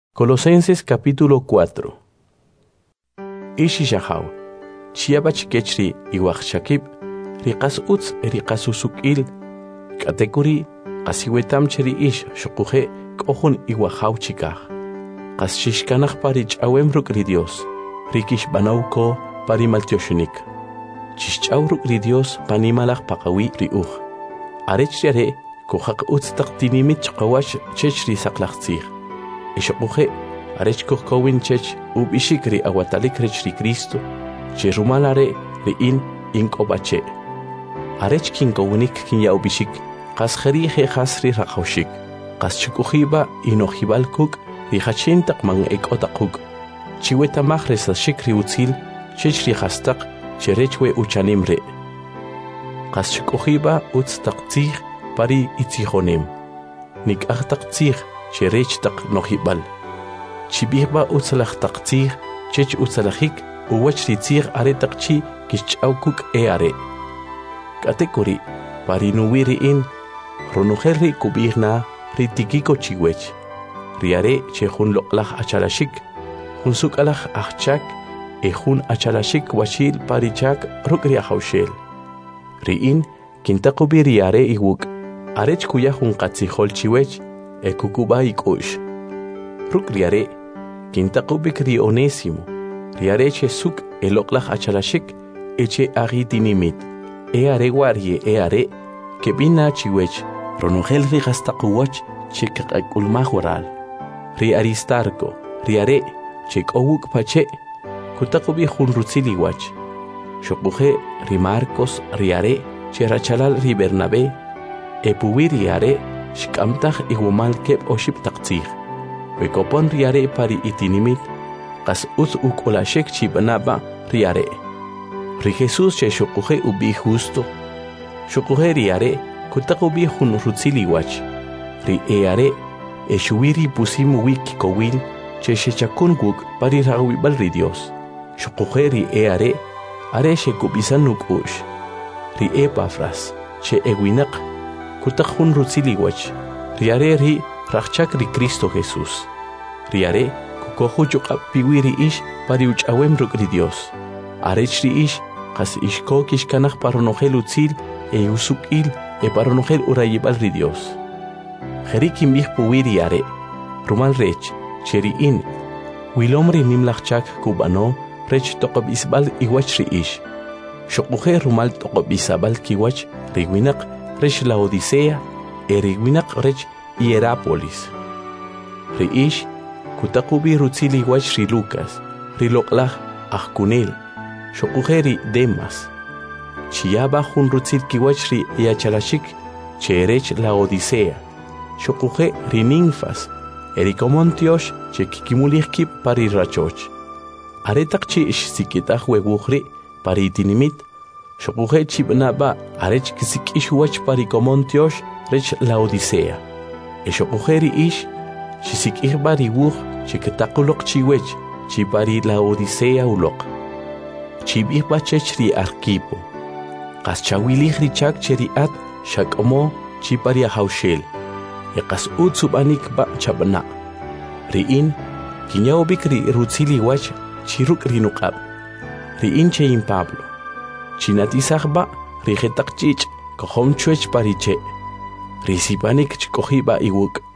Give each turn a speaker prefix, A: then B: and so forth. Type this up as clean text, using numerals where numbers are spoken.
A: Colosenses capítulo 4. Ishi shahau, chiabach kechri iwach shakib, riqas utz riqas usukil, katekuri, qasiwetam cheri ish shukuhe kohun iwahau chikah. Qas shishkanach parich awem rukri Dios, rikish banauko parimaltioshunik. Chichaw rukri Dios panimalach pakawi riuch. Arech yare kohak utz taktinimit chkawash chechri saklachtzir. Ishokuhe, arech kohkowin chech ubishikri awatalik rechri Cristo, che rumalare in inkobache. Arech kinkowinik kinya ubishik, qas kherihe khasri rakhawshik, qas chukuhiba inohibalkuk, rihachintak mang ekotakuk. Chiweta mahresa shikri utzil, chechri hastak, cherechwe uchanimre. Qas chukuhiba utztaktzir pari itzihonem. Nik achtaktzir, cherech tak nohibal. Chibihba utzalach taktzir, chech utzalachik, uwach ritzir are takchi kichaukuk are. Katekuri, parinuwiri in, ronuherri kubihna, ritikiko chiwech. Riare chehun loklach achalashik, hunsuk alach achchak, ehun achalashik wachil parichak rukria haushel. Riin, kintakubi riare iwuk, arech kuya hun katzihol chiwech, Kukuba ikush. Ruk riare, kintakubik ri onésimo, riare che suk eloklach achalashik, eche agitinimit, are warie are, que bina chiwech, ronugel rigastakuwach, che kakulmahural. Ri aristarco, riare, che kowuk pache, kutakubi hunrutziliwach. Shokuhe ri Marcos riare, che rachalal ri Bernabé, epuwiriare, Shkamtach igumal kep oship taktzir. Wekopon riare pari itinimit, kas uz ukolashek chibanaba riare. Ri Jesus che shokuhe ubi justo. Shokuhe riare, kutakubi hun rutziliwach. Ri eare, eshuiri pusimu wikikowil, che shechakunguk pari rawibal ri Dios. Shokuhe ri eare, are shekubisanuk ush. Ri Epafras, che eguinak, kutakun rutziliwach, riare ri rachchak ri Cristo Jesús. Riare kukohu yukap piwiri ish pari uchawem rukri Dios. Arech ri ish kas ishko kishkanach paronogel utzil usukil paronogel urayibal ri Dios. Jerikim bih puwiri are, rumal rech, cheri in, wilomri nimlachchak kubano, rech toqab isbal iwach ri ish. Shokuhe rumal toqab isabal kiwach riwinak, Rech la Odisea, erigwinak rech Hierápolis. Riish, kutakubi rutzili wach ri Lucas, riloklach achkunel, shokujeri Demas. Chiaba hun rutzil kiwach ri Yachalashik, cherech la Odisea, shokuje ri Ninfas, erikomontiosh che kikimulihki pari rachoch. Aretakchi ish sikitach wegujri pari itinimit, Shokuhe chibnaba arech kisik ishwach parikomontiosh rech la Odisea. Shokuheri ish chisik ihbari wuch chiketakulok chiwech chipari la Odisea ulok. Chibihba chechri arkipo. Kas chawilih richak cheriat shakomo chipari haushel. Ekas utsubanik ba chabna. Riin kinyaobik ri rutzili wach chiruk rinukab. Riin chein Pablo. Chinatisachba rigetakchich kohom chuech pariche. Risipanik chkohiba iwuk.